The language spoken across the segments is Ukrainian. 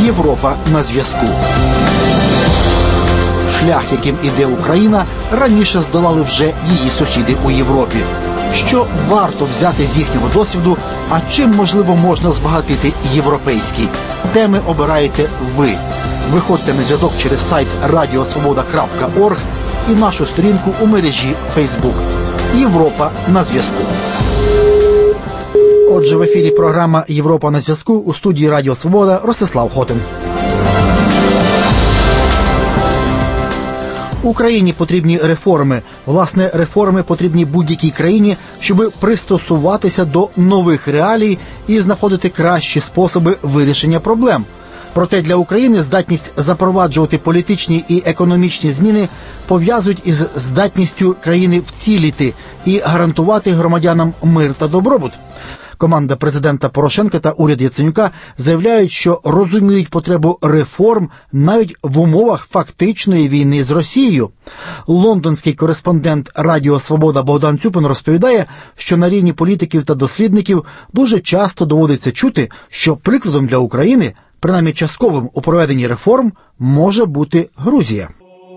Європа на зв'язку. Шлях, яким іде Україна, раніше здолали вже її сусіди у Європі. Що варто взяти з їхнього досвіду, а чим, можливо, можна збагатити європейський? Теми обираєте ви. Виходьте на зв'язок через сайт radiosvoboda.org і нашу сторінку у мережі Facebook. Європа на зв'язку. Отже, в ефірі програма «Європа на зв'язку», у студії Радіо Свобода Ростислав Хотин. Україні потрібні реформи. Власне, реформи потрібні будь-якій країні, щоб пристосуватися до нових реалій і знаходити кращі способи вирішення проблем. Проте для України здатність запроваджувати політичні і економічні зміни пов'язують із здатністю країни вціліти і гарантувати громадянам мир та добробут. Команда президента Порошенка та уряд Яценюка заявляють, що розуміють потребу реформ навіть в умовах фактичної війни з Росією. Лондонський кореспондент Радіо Свобода Богдан Цюпин розповідає, що на рівні політиків та дослідників дуже часто доводиться чути, що прикладом для України, принаймні частковим у проведенні реформ, може бути Грузія.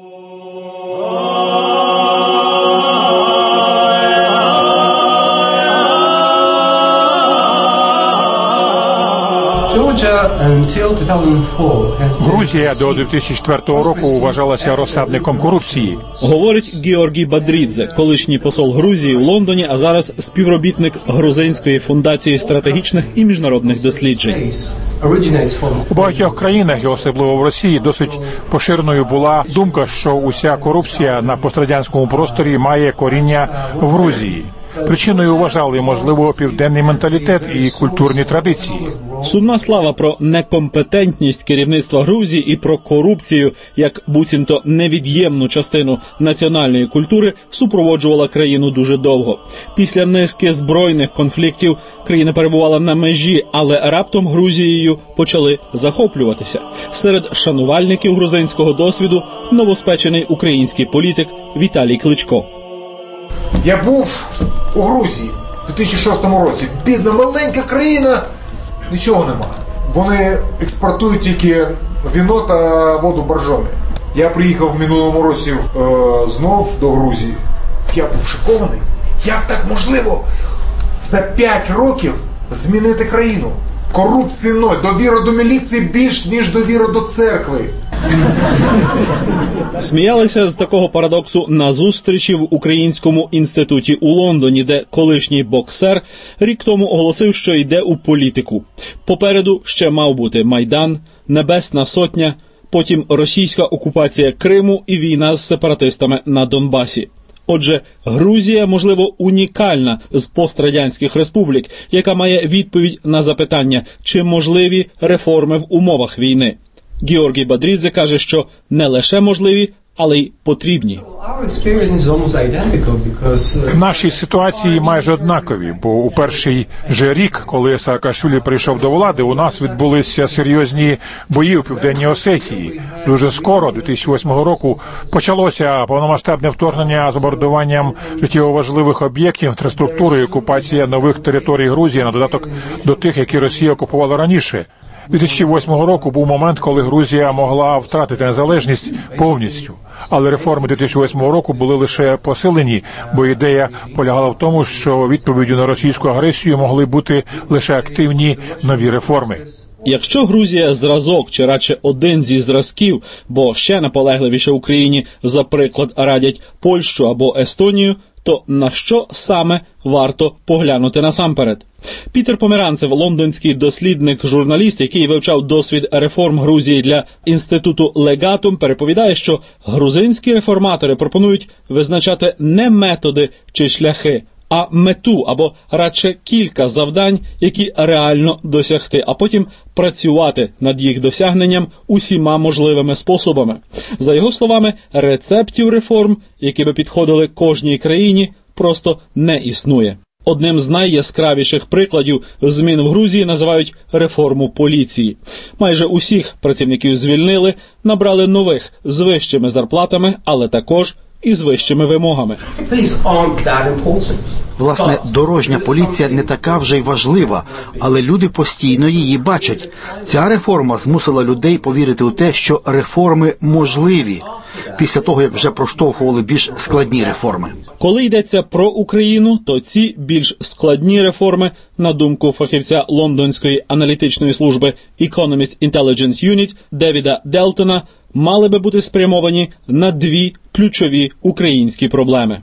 Грузія до 2004 року вважалася розсадником корупції. Говорить Георгій Бадрідзе, колишній посол Грузії в Лондоні, а зараз співробітник Грузинської фундації стратегічних і міжнародних досліджень. У багатьох країнах, і особливо в Росії, досить поширеною була думка, що уся корупція на пострадянському просторі має коріння в Грузії. Причиною вважали, можливо, південний менталітет і культурні традиції. Сумна слава про некомпетентність керівництва Грузії і про корупцію, як буцімто невід'ємну частину національної культури, супроводжувала країну дуже довго. Після низки збройних конфліктів країна перебувала на межі, але раптом Грузією почали захоплюватися. Серед шанувальників грузинського досвіду новоспечений український політик Віталій Кличко. Я був у Грузії в 2006 році. Бідна, маленька країна, нічого нема. Вони експортують тільки віно та воду боржомі. Я приїхав в минулому році знов до Грузії. Я був шокований. Як так можливо за 5 років змінити країну? Корупції ноль, довіра до міліції більш, ніж довіра до церкви. Сміялися з такого парадоксу на зустрічі в Українському інституті у Лондоні, де колишній боксер рік тому оголосив, що йде у політику. Попереду ще мав бути Майдан, Небесна Сотня, потім російська окупація Криму і війна з сепаратистами на Донбасі. Отже, Грузія, можливо, унікальна з пострадянських республік, яка має відповідь на запитання, чи можливі реформи в умовах війни. Георгій Бадрідзе каже, що не лише можливі, але й потрібні. Наші ситуації майже однакові, бо у перший же рік, коли Саакашвілі прийшов до влади, у нас відбулися серйозні бої у Південній Осетії. Дуже скоро, 2008 року, почалося повномасштабне вторгнення з бомбардуванням життєво важливих об'єктів, інфраструктури і окупація нових територій Грузії на додаток до тих, які Росія окупувала раніше. 2008 року був момент, коли Грузія могла втратити незалежність повністю. Але реформи 2008 року були лише посилені, бо ідея полягала в тому, що відповіддю на російську агресію могли бути лише активні нові реформи. Якщо Грузія зразок, чи радше один зі зразків, бо ще наполегливіше Україні, за приклад, радять Польщу або Естонію, то на що саме варто поглянути насамперед? Пітер Померанцев, лондонський дослідник-журналіст, який вивчав досвід реформ Грузії для інституту Легатум, переповідає, що грузинські реформатори пропонують визначати не методи чи шляхи, а мету, або радше кілька завдань, які реально досягти, а потім працювати над їх досягненням усіма можливими способами. За його словами, рецептів реформ, які би підходили кожній країні, просто не існує. Одним з найяскравіших прикладів змін в Грузії називають реформу поліції. Майже усіх працівників звільнили, набрали нових з вищими зарплатами, але також із вищими вимогами. Власне, дорожня поліція не така вже й важлива, але люди постійно її бачать. Ця реформа змусила людей повірити у те, що реформи можливі, після того, як вже проштовхували більш складні реформи. Коли йдеться про Україну, то ці більш складні реформи, на думку фахівця лондонської аналітичної служби Economist Intelligence Unit Девіда Делтона, мали би бути спрямовані на дві ключові українські проблеми.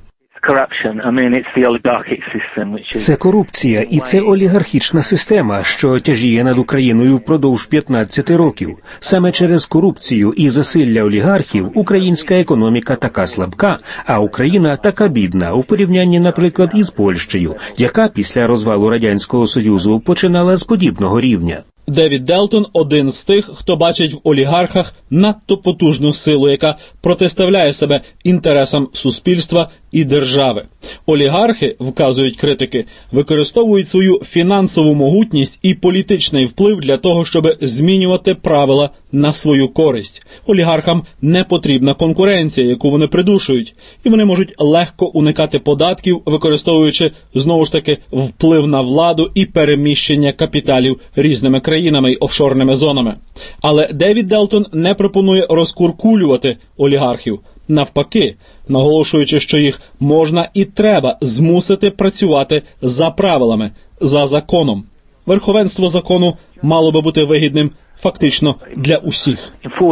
Це корупція і це олігархічна система, що тяжіє над Україною впродовж 15 років. Саме через корупцію і засилля олігархів українська економіка така слабка, а Україна така бідна у порівнянні, наприклад, із Польщею, яка після розвалу Радянського Союзу починала з подібного рівня. Девід Делтон – один з тих, хто бачить в олігархах надто потужну силу, яка протиставляє себе інтересам суспільства і держави. Олігархи, вказують критики, використовують свою фінансову могутність і політичний вплив для того, щоб змінювати правила на свою користь. Олігархам не потрібна конкуренція, яку вони придушують, і вони можуть легко уникати податків, використовуючи, знову ж таки, вплив на владу і переміщення капіталів різними країнами й офшорними зонами. Але Девід Делтон не пропонує розкуркулювати олігархів. Навпаки, наголошуючи, що їх можна і треба змусити працювати за правилами, за законом. Верховенство закону мало би бути вигідним фактично для усіх.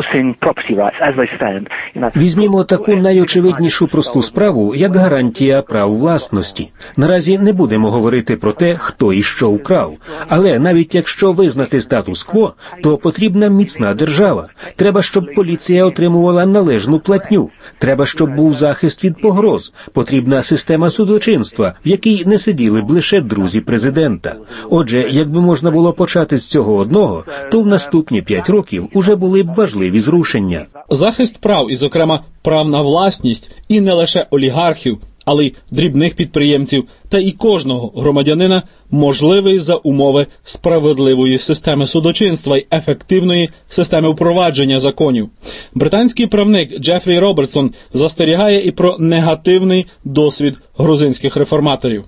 Візьмімо таку найочевиднішу просту справу, як гарантія прав власності. Наразі не будемо говорити про те, хто і що вкрав. Але навіть якщо визнати статус-кво, то потрібна міцна держава. Треба, щоб поліція отримувала належну платню. Треба, щоб був захист від погроз. Потрібна система судочинства, в якій не сиділи б лише друзі президента. Отже, якби можна було почати з цього одного, то в наступні 5 років уже були б важливі зрушення. Захист прав, і, зокрема, прав на власність, і не лише олігархів, але й дрібних підприємців та і кожного громадянина можливий за умови справедливої системи судочинства й ефективної системи впровадження законів. Британський правник Джефрі Робертсон застерігає і про негативний досвід грузинських реформаторів.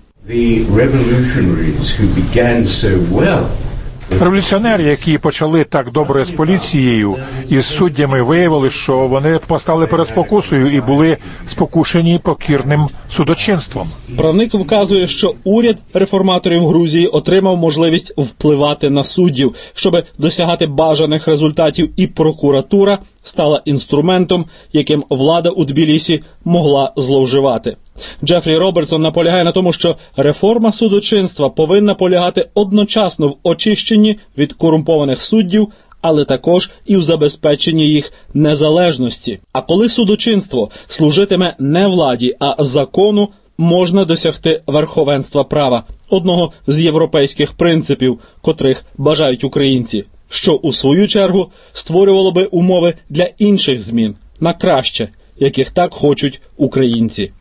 Революціонери, які почали так добре з поліцією і з суддями, виявили, що вони постали перед спокусою і були спокушені покірним судочинством. Правник вказує, що уряд реформаторів Грузії отримав можливість впливати на суддів, щоб досягати бажаних результатів, і прокуратура стала інструментом, яким влада у Тбілісі могла зловживати. Джефрі Робертсон наполягає на тому, що реформа судочинства повинна полягати одночасно в очищенні від корумпованих суддів, але також і в забезпеченні їх незалежності. А коли судочинство служитиме не владі, а закону, можна досягти верховенства права, одного з європейських принципів, котрих бажають українці, що у свою чергу створювало би умови для інших змін на краще, яких так хочуть українці.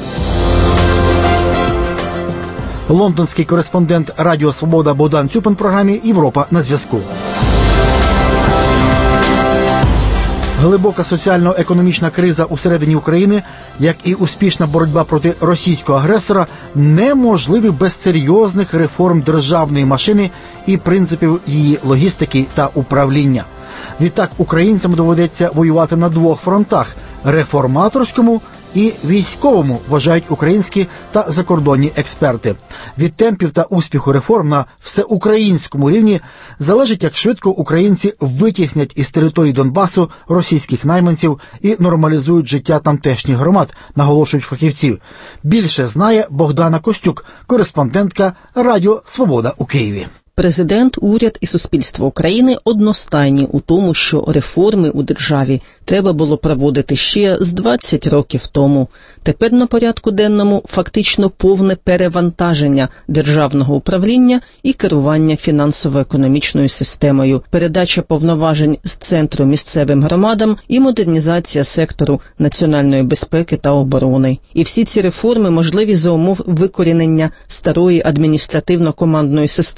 Лондонський кореспондент Радіо Свобода Богдан Цюпин в програмі «Європа на зв'язку». Глибока соціально-економічна криза усередині України, як і успішна боротьба проти російського агресора, неможливі без серйозних реформ державної машини і принципів її логістики та управління. Відтак українцям доведеться воювати на двох фронтах – реформаторському і військовому, вважають українські та закордонні експерти. Від темпів та успіху реформ на всеукраїнському рівні залежить, як швидко українці витіснять із території Донбасу російських найманців і нормалізують життя тамтешніх громад, наголошують фахівці. Більше знає Богдана Костюк, кореспондентка Радіо Свобода у Києві. Президент, уряд і суспільство України одностайні у тому, що реформи у державі треба було проводити ще з 20 років тому. Тепер на порядку денному фактично повне перевантаження державного управління і керування фінансово-економічною системою, передача повноважень з центру місцевим громадам і модернізація сектору національної безпеки та оборони. І всі ці реформи можливі за умов викорінення старої адміністративно-командної системи,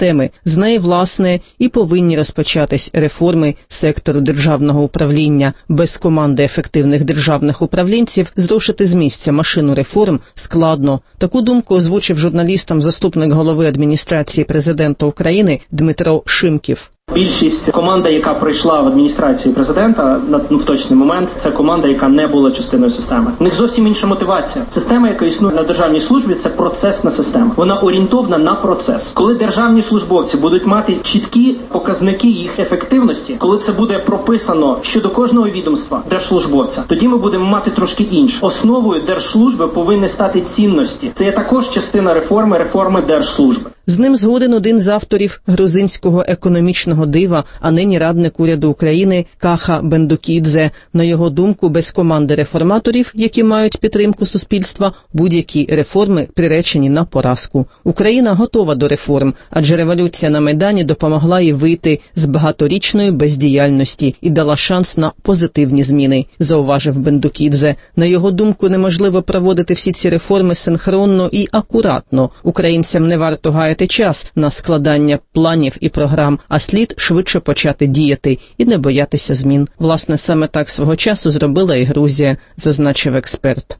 З неї, власне, і повинні розпочатись реформи сектору державного управління. Без команди ефективних державних управлінців зрушити з місця машину реформ складно. Таку думку озвучив журналістам заступник голови адміністрації президента України Дмитро Шимків. Більшість команди, яка прийшла в адміністрацію президента в точний момент, це команда, яка не була частиною системи. У них зовсім інша мотивація. Система, яка існує на державній службі, це процесна система. Вона орієнтована на процес. Коли державні службовці будуть мати чіткі показники їх ефективності, коли це буде прописано щодо кожного відомства держслужбовця, тоді ми будемо мати трошки інше. Основою держслужби повинні стати цінності. Це є також частина реформи держслужби. З ним згоден один з авторів грузинського економічного дива, а нині радник уряду України Каха Бендукідзе. На його думку, без команди реформаторів, які мають підтримку суспільства, будь-які реформи приречені на поразку. Україна готова до реформ, адже революція на Майдані допомогла їй вийти з багаторічної бездіяльності і дала шанс на позитивні зміни, зауважив Бендукідзе. На його думку, неможливо проводити всі ці реформи синхронно і акуратно. Українцям не варто гаяти час на складання планів і програм, а слід швидше почати діяти і не боятися змін. Власне, саме так свого часу зробила і Грузія, зазначив експерт.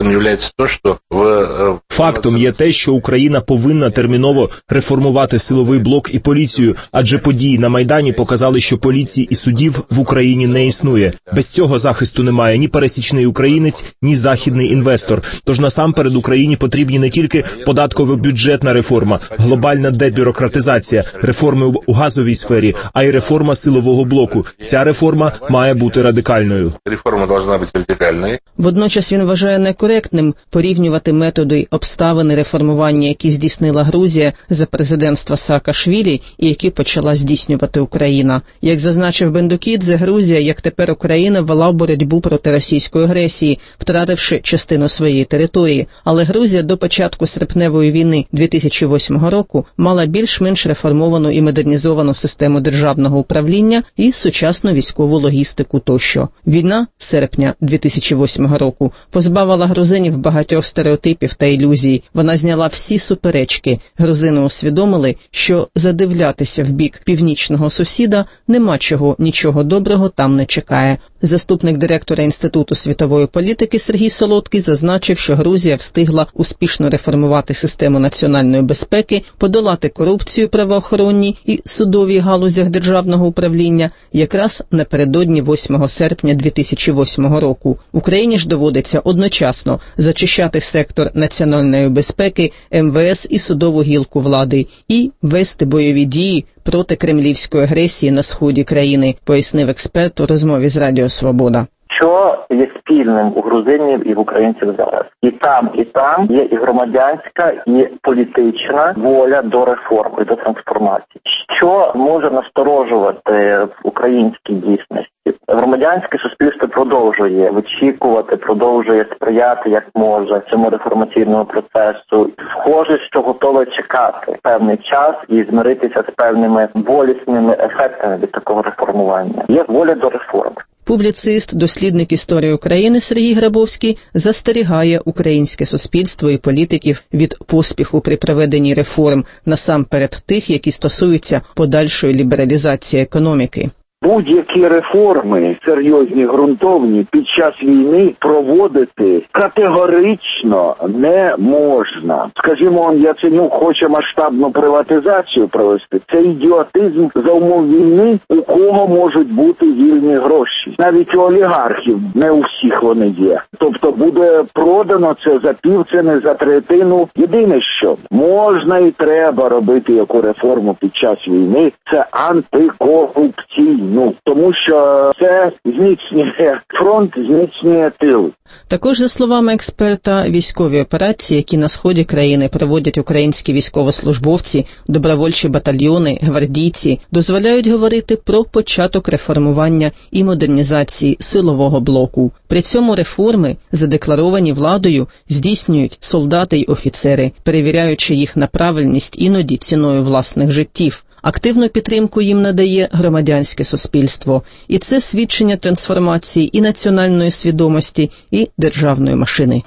Фактом є те, що Україна повинна терміново реформувати силовий блок і поліцію, адже події на Майдані показали, що поліції і судів в Україні не існує. Без цього захисту немає ні пересічний українець, ні західний інвестор. Тож насамперед Україні потрібні не тільки податково-бюджетна реформа, глобальна дебюрократизація, реформи у газовій сфері, а й реформа силового блоку. Ця реформа має бути радикальною. Реформа повинна бути радикальною. Водночас він вважає некоректним порівнювати методи обставини реформування, які здійснила Грузія за президентства Саакашвілі і які почала здійснювати Україна. Як зазначив Бендукідзе, Грузія, як тепер Україна, вела боротьбу проти російської агресії, втративши частину своєї території. Але Грузія до початку серпневої війни 2008 року мала більш-менш реформовану і модернізовану систему державного управління і сучасну військову логістику тощо. Війна серпня 2008 року позбавила грузинів багатьох стереотипів та ілюзій. Вона зняла всі суперечки. Грузини усвідомили, що задивлятися в бік північного сусіда нема чого, нічого доброго там не чекає. Заступник директора Інституту світової політики Сергій Солодкий зазначив, що Грузія встигла успішно реформувати систему національної безпеки, подолати корупцію правоохоронній і судовій галузях державного управління якраз напередодні 8 серпня 2008 року. Україні ж доводиться одночасно зачищати сектор національної безпеки, МВС і судову гілку влади і вести бойові дії проти кремлівської агресії на сході країни, пояснив експерт у розмові з Радіо Свобода. Що є спільним у грузинів і в українців зараз? І там є і громадянська, і політична воля до реформ і до трансформації. Що може насторожувати в українській дійсності? Громадянське суспільство продовжує вичікувати, продовжує сприяти як може цьому реформаційному процесу. Схоже, що готове чекати певний час і змиритися з певними болісними ефектами від такого реформування. Є воля до реформ. Публіцист, дослідник історії України Сергій Грабовський застерігає українське суспільство і політиків від поспіху при проведенні реформ, насамперед тих, які стосуються подальшої лібералізації економіки. Будь-які реформи, серйозні, ґрунтовні, під час війни проводити категорично не можна. Скажімо, Яценюк хоче масштабну приватизацію провести. Це ідіотизм за умов війни, у кого можуть бути вільні гроші. Навіть у олігархів, не у всіх вони є. Тобто буде продано це за півціни, за третину. Єдине що, можна і треба робити яку реформу під час війни, це антикорупційну. Тому що це зміцнює фронт, зміцнює тил. Також, за словами експерта, військові операції, які на сході країни проводять українські військовослужбовці, добровольчі батальйони, гвардійці, дозволяють говорити про початок реформування і модернізації силового блоку. При цьому реформи, задекларовані владою, здійснюють солдати й офіцери, перевіряючи їх на правильність іноді ціною власних життів. Активну підтримку їм надає громадянське суспільство. І це свідчення трансформації і національної свідомості, і державної машини.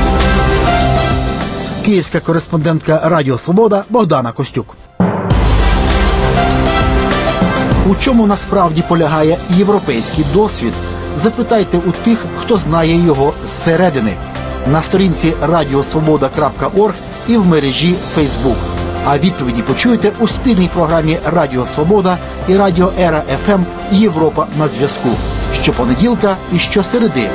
Київська кореспондентка Радіо Свобода Богдана Костюк. У чому насправді полягає європейський досвід? Запитайте у тих, хто знає його зсередини. На сторінці radiosvoboda.org і в мережі Facebook. А відповіді почуєте у спільній програмі Радіо Свобода і Радіо Ера ФМ «Європа на зв'язку» щопонеділка і щосереди.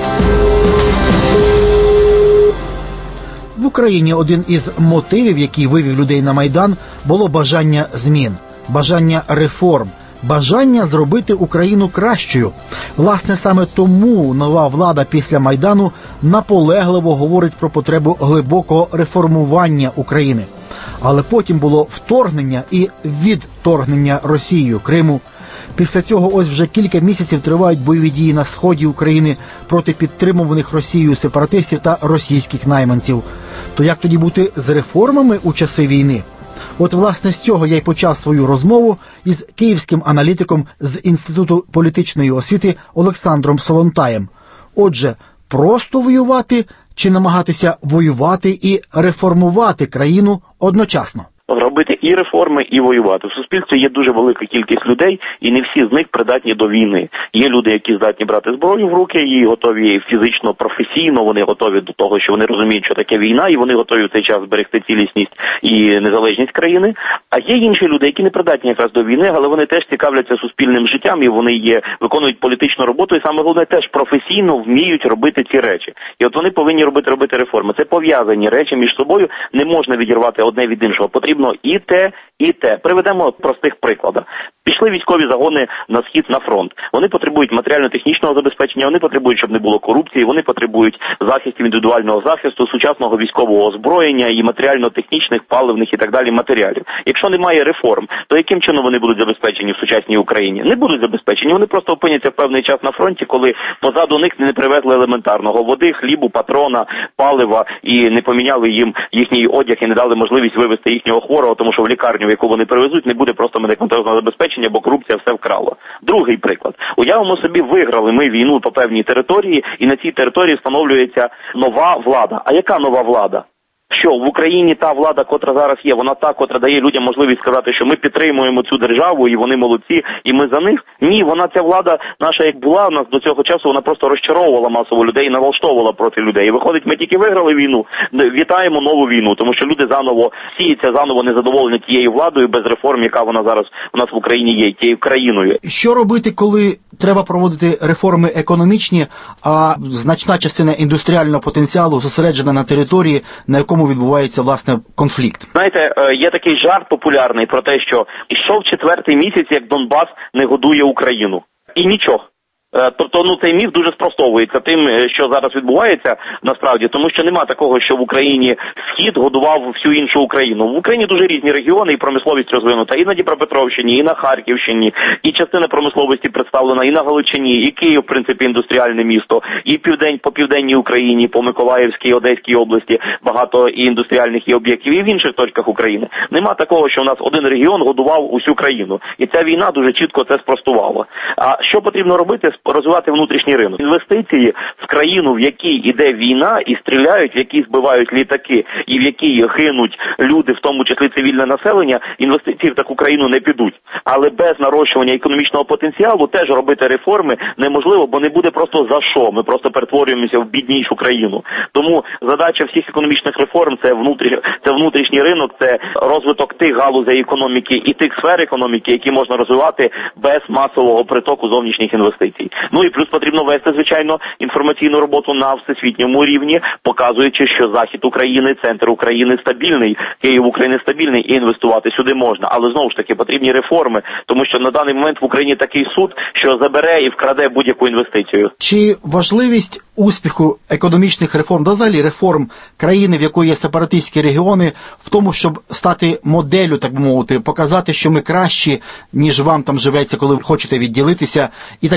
В Україні один із мотивів, який вивів людей на Майдан, було бажання змін, бажання реформ, бажання зробити Україну кращою. Власне, саме тому нова влада після Майдану наполегливо говорить про потребу глибокого реформування України. Але потім було вторгнення і відторгнення Росією Криму. Після цього ось вже кілька місяців тривають бойові дії на сході України проти підтримуваних Росією сепаратистів та російських найманців. То як тоді бути з реформами у часи війни? От, власне, з цього я й почав свою розмову із київським аналітиком з Інституту політичної освіти Олександром Солонтаєм. Отже, просто воювати чи намагатися воювати і реформувати країну одночасно? Робити і реформи, і воювати. В суспільстві є дуже велика кількість людей, і не всі з них придатні до війни. Є люди, які здатні брати зброю в руки, і готові фізично, професійно, вони готові до того, що вони розуміють, що таке війна, і вони готові в цей час зберегти цілісність і незалежність країни. А є інші люди, які не придатні якраз до війни, але вони теж цікавляться суспільним життям, і вони виконують політичну роботу, і саме головне, теж професійно вміють робити ці речі. І от вони повинні робити реформи. Це пов'язані речі між собою, не можна відірвати одне від іншого. Потрібно і те, і те. Приведемо простих прикладів. Пішли військові загони на схід, на фронт. Вони потребують матеріально-технічного забезпечення, вони потребують, щоб не було корупції, вони потребують захистів, індивідуального захисту, сучасного військового озброєння і матеріально-технічних, паливних і так далі матеріалів. Якщо немає реформ, то яким чином вони будуть забезпечені в сучасній Україні? Не будуть забезпечені, вони просто опиняться в певний час на фронті, коли позаду них не привезли елементарного води, хлібу, патрона, палива і не поміняли їм їхній одяг і не дали можливість вивезти їхнього хворого, тому що в лікарню, в яку вони привезуть, не буде просто медикаментозного забезпечення, бо корупція все вкрала. Другий приклад. Уявимо собі, виграли ми війну по певній території, і на цій території встановлюється нова влада. А яка нова влада? Що в Україні та влада, котра зараз є, вона та, котра дає людям можливість сказати, що ми підтримуємо цю державу, і вони молодці, і ми за них? Ні, ця влада наша, як була у нас до цього часу, вона просто розчаровувала масово людей і налаштовувала проти людей. І виходить, ми тільки виграли війну, вітаємо нову війну, тому що люди сіються заново незадоволені тією владою, без реформ, яка вона зараз у нас в Україні є, тією країною. Що робити, коли треба проводити реформи економічні, а значна частина індустріального потенціалу зосереджена на території, на якому відбувається, власне, конфлікт? Знаєте, є такий жарт популярний про те, що йшов 4-й місяць, як Донбас не годує Україну. І нічого. Тобто, цей міф дуже спростовується тим, що зараз відбувається насправді, тому що нема такого, що в Україні Схід годував всю іншу Україну. В Україні дуже різні регіони, і промисловість розвинута і на Дніпропетровщині, і на Харківщині, і частина промисловості представлена і на Галичині, і Київ, в принципі, індустріальне місто, і по південній Україні, по Миколаївській, Одеській області багато і індустріальних і об'єктів, і в інших точках України. Нема такого, що у нас один регіон годував усю країну. І ця війна дуже чітко це спростувала. А що потрібно робити? Розвивати внутрішній ринок. Інвестиції в країну, в якій іде війна і стріляють, в якій збивають літаки і в якій гинуть люди, в тому числі цивільне населення, інвестиції в таку країну не підуть. Але без нарощування економічного потенціалу теж робити реформи неможливо, бо не буде просто за що. Ми просто перетворюємося в біднішу країну. Тому задача всіх економічних реформ – це внутрішній ринок, це розвиток тих галузей економіки і тих сфер економіки, які можна розвивати без масового притоку зовнішніх інвестицій. І плюс потрібно вести, звичайно, інформаційну роботу на всесвітньому рівні, показуючи, що захід України, центр України стабільний, Київ України стабільний, і інвестувати сюди можна. Але, знову ж таки, потрібні реформи, тому що на даний момент в Україні такий суд, що забере і вкраде будь-яку інвестицію. Чи важливість успіху економічних реформ, та взагалі реформ країни, в якої є сепаратистські регіони, в тому, щоб стати моделлю, так би мовити, показати, що ми кращі, ніж вам там живеться, коли ви хочете відділитися, і, так би мовити,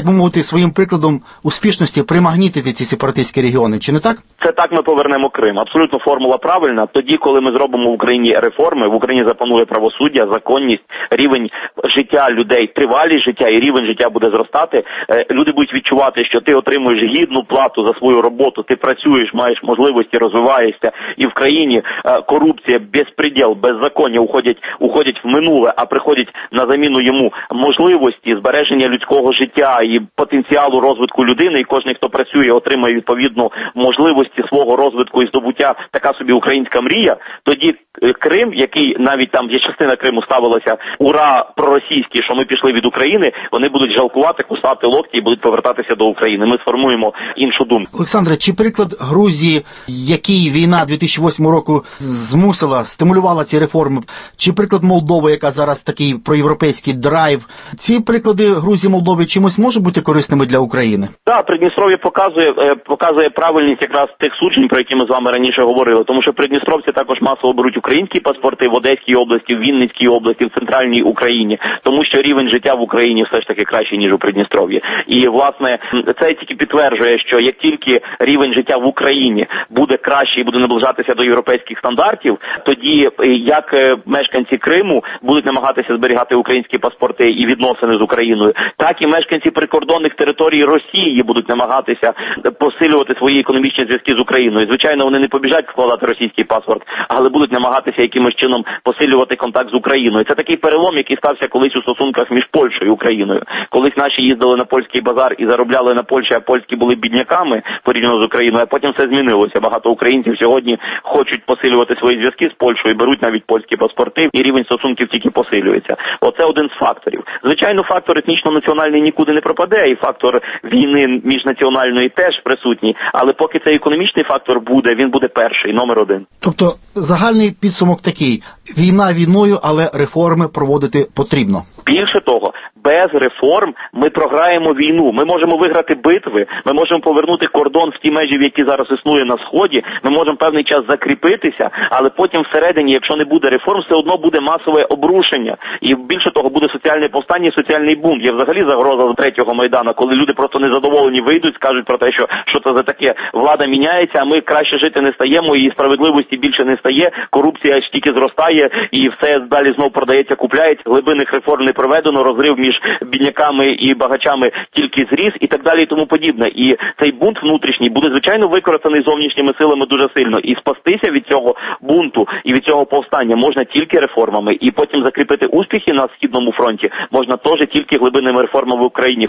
спробувати своїм прикладом успішності примагнітити ці сепаратистські регіони, чи не так? Це так ми повернемо Крим. Абсолютно формула правильна. Тоді, коли ми зробимо в Україні реформи, в Україні запанує правосуддя, законність, рівень життя людей, тривалість життя і рівень життя буде зростати. Люди будуть відчувати, що ти отримуєш гідну плату за свою роботу, ти працюєш, маєш можливості, розвиваєшся. І в країні корупція, безпреділ, беззаконня уходять в минуле, а приходять на заміну йому можливості збереження людського життя і потенціалу розвитку людини. І кожен, хто працює, отримає відповідну можливості свого розвитку і здобуття, така собі українська мрія. Тоді Крим, який навіть там є частина Криму ставилася ура проросійські, що ми пішли від України, вони будуть жалкувати, кусати локті і будуть повертатися до України. Ми сформуємо іншу думку. Олександре, чи приклад Грузії, якій війна 2008 року змусила, стимулювала ці реформи, чи приклад Молдови, яка зараз такий проєвропейський драйв, ці приклади Грузії, Молдови чимось можуть бути корисними для України? Так, Придністров'я показує правильність якраз тих суджень, про які ми з вами раніше говорили, тому що придністровці також масово беруть українські паспорти в Одеській області, в Вінницькій області, в центральній Україні, тому що рівень життя в Україні все ж таки кращий, ніж у Придністров'ї. І, власне, це тільки підтверджує, що як тільки рівень життя в Україні буде краще і буде наближатися до європейських стандартів, тоді як мешканці Криму будуть намагатися зберігати українські паспорти і відносини з Україною, так і мешканці прикордонних територій Росії будуть намагатися посилювати свої економічні зв'язки з Україною. Звичайно, вони не побіжать складати російський паспорт, але будуть намагатися якимось чином посилювати контакт з Україною. Це такий перелом, який стався колись у стосунках між Польщею і Україною. Колись наші їздили на польський базар і заробляли на Польщі, а польські були бідняками порівняно з Україною, а потім все змінилося. Багато українців сьогодні хочуть посилювати свої зв'язки з Польщею, беруть навіть польські паспорти, і рівень стосунків тільки посилюється. Оце один з факторів. Звичайно, фактор етнічно-національний нікуди не пропаде, і фактор війни міжнаціональної теж присутній, але поки цей економічний фактор буде, він буде перший, номер один. Тобто загальний підсумок такий: війна війною, але реформи проводити потрібно. Більше того, без реформ ми програємо війну. Ми можемо виграти битви, ми можемо повернути кордон в ті межі, в які зараз існує на Сході, ми можемо певний час закріпитися, але потім всередині, якщо не буде реформ, все одно буде масове обрушення. І більше того, буде соціальне повстання і соціальний бунт. Є взагалі загроза третього Майдану, коли люди просто незадоволені вийдуть, скажуть про те, що це за таке. Влада міняється, а ми краще жити не стаємо, і справедливості більше не стає, корупція аж тільки зростає, і все далі знов продається, купляється, глибинних реформ не проведено, розрив між бідняками і багачами тільки зріс і так далі і тому подібне. І цей бунт внутрішній буде, звичайно, використаний зовнішніми силами дуже сильно. І спастися від цього бунту і від цього повстання можна тільки реформами. І потім закріпити успіхи на Східному фронті можна теж тільки глибинними реформами в Україні.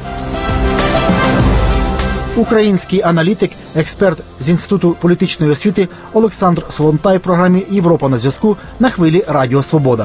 Український аналітик, експерт з Інституту політичної освіти Олександр Солонтай в програмі «Європа на зв'язку» на хвилі Радіо Свобода.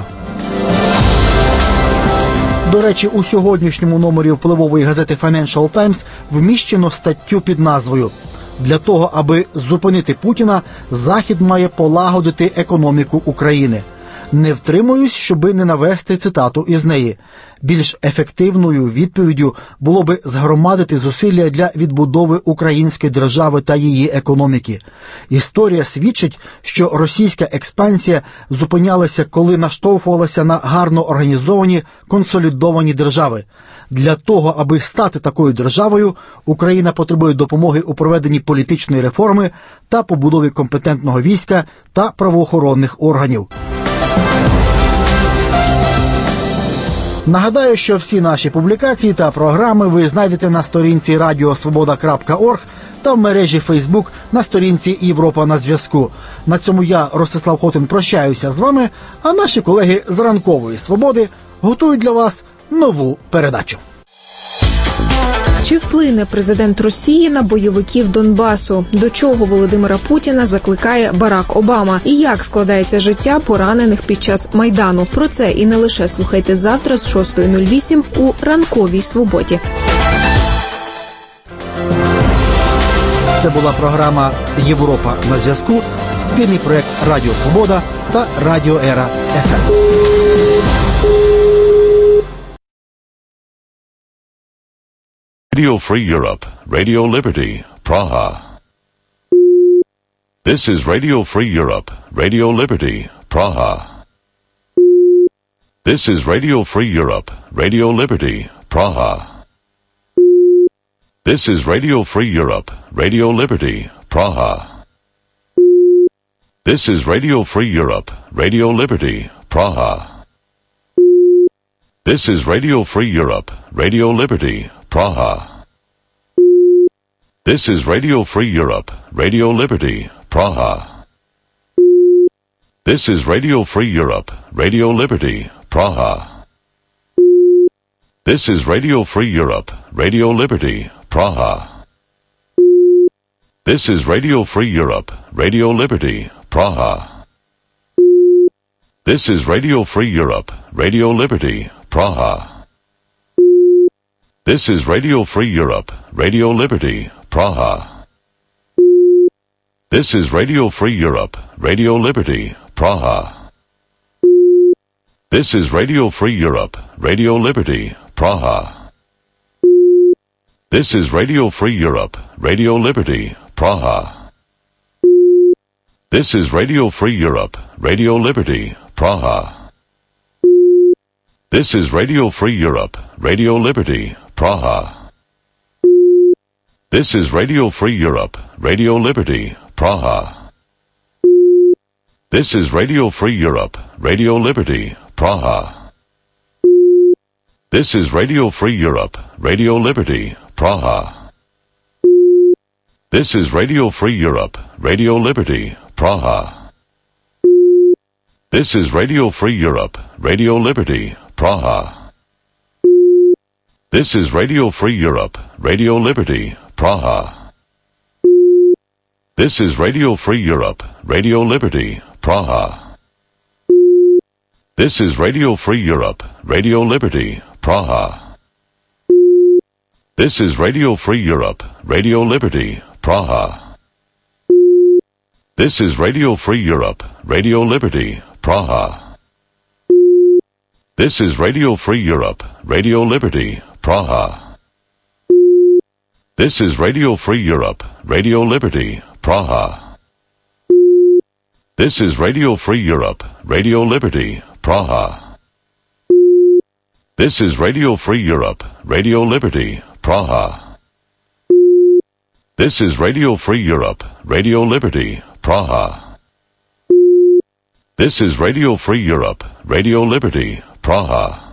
До речі, у сьогоднішньому номері впливової газети Financial Times вміщено статтю під назвою «Для того, аби зупинити Путіна, Захід має полагодити економіку України». Не втримуюсь, щоби не навести цитату із неї. Більш ефективною відповіддю було би згромадити зусилля для відбудови української держави та її економіки. Історія свідчить, що російська експансія зупинялася, коли наштовхувалася на гарно організовані, консолідовані держави. Для того, аби стати такою державою, Україна потребує допомоги у проведенні політичної реформи та побудові компетентного війська та правоохоронних органів. Нагадаю, що всі наші публікації та програми ви знайдете на сторінці radiosvoboda.org та в мережі Facebook на сторінці «Європа на зв'язку». На цьому я, Ростислав Хотин, прощаюся з вами, а наші колеги з «Ранкової Свободи» готують для вас нову передачу. Чи вплине президент Росії на бойовиків Донбасу? До чого Володимира Путіна закликає Барак Обама? І як складається життя поранених під час Майдану? Про це і не лише слухайте завтра з 6:08 у «Ранковій Свободі». Це була програма «Європа на зв'язку», спільний проєкт Радіо Свобода та Радіо Ера ФМ. Radio Free Europe, Radio Liberty, Praha. This is Radio Free Europe, Radio Liberty, Praha. This is Radio Free Europe, Radio Liberty, Praha. This is Radio Free Europe, Radio Liberty, Praha. This is Radio Free Europe, Radio Liberty, Praha. This is Radio Free Europe, Radio Liberty, Praha. This is Radio Free Europe, Radio Liberty, Praha. This is Radio Free Europe, Radio Liberty, Praha. This is Radio Free Europe, Radio Liberty, Praha. This is Radio Free Europe, Radio Liberty, Praha. This is Radio Free Europe, Radio Liberty, Praha. This is Radio Free Europe, Radio Liberty, Praha. This is Radio Free Europe, Radio Liberty, Praha. This is Radio Free Europe, Radio Liberty, Praha. This is Radio Free Europe, Radio Liberty, Praha. This is Radio Free Europe, Radio Liberty, Praha. This is Radio Free Europe, Radio Liberty, Praha. This is Radio Free Europe, Radio Liberty, Praha. This is Radio Free Europe, Radio Liberty, Praha. This is Radio Free Europe, Radio Liberty, Praha. This is Radio Free Europe, Radio Liberty, Praha. This is Radio Free Europe, Radio Liberty, Praha. This is Radio Free Europe, Radio Liberty, Praha. This is Radio Free Europe, Radio Liberty, Praha. This is Radio Free Europe, Radio Liberty, Praha. This is Radio Free Europe, Radio Liberty, Praha. This is Radio Free Europe, Radio Liberty, Praha. This is Radio Free Europe, Radio Liberty, Praha. This is Radio Free Europe, Radio Liberty, Praha. This is Radio Free Europe, Radio Liberty, Praha. This is Radio Free Europe, Radio Liberty, Praha. This is Radio Free Europe, Radio Liberty, Praha. This is Radio Free Europe, Radio Liberty, Praha.